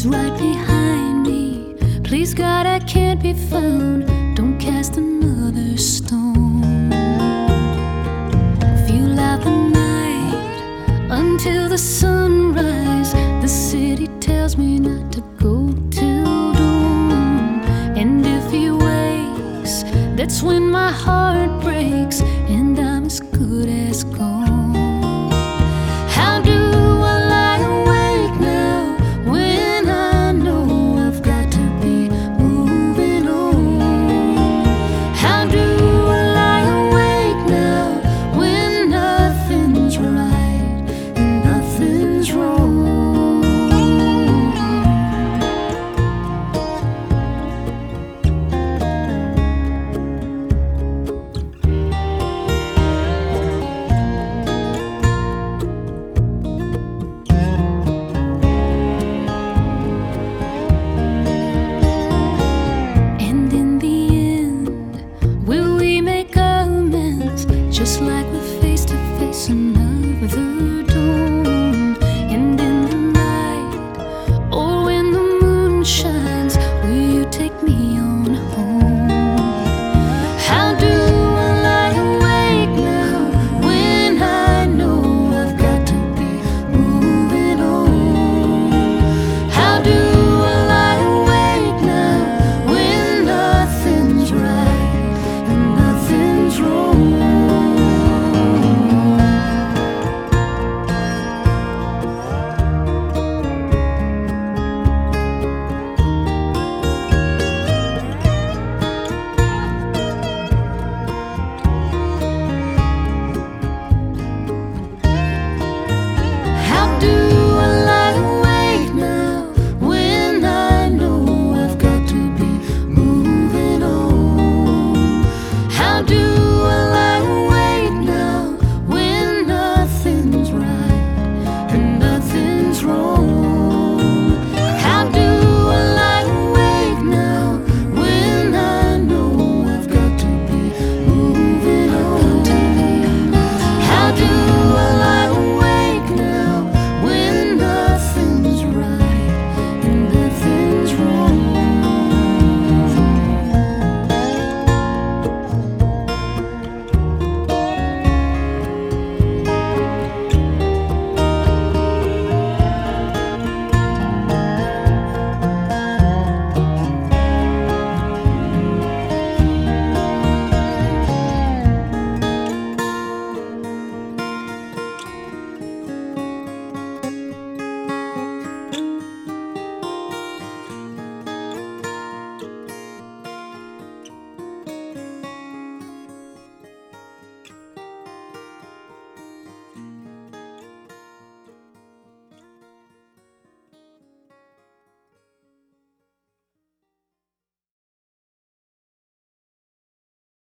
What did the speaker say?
He's right behind me. Please God, I can't be found. Don't cast another stone. Feel out the night until the sunrise. The city tells me not to go till dawn. And if he wakes, that's when my heart breaks, and I'm as good as gone.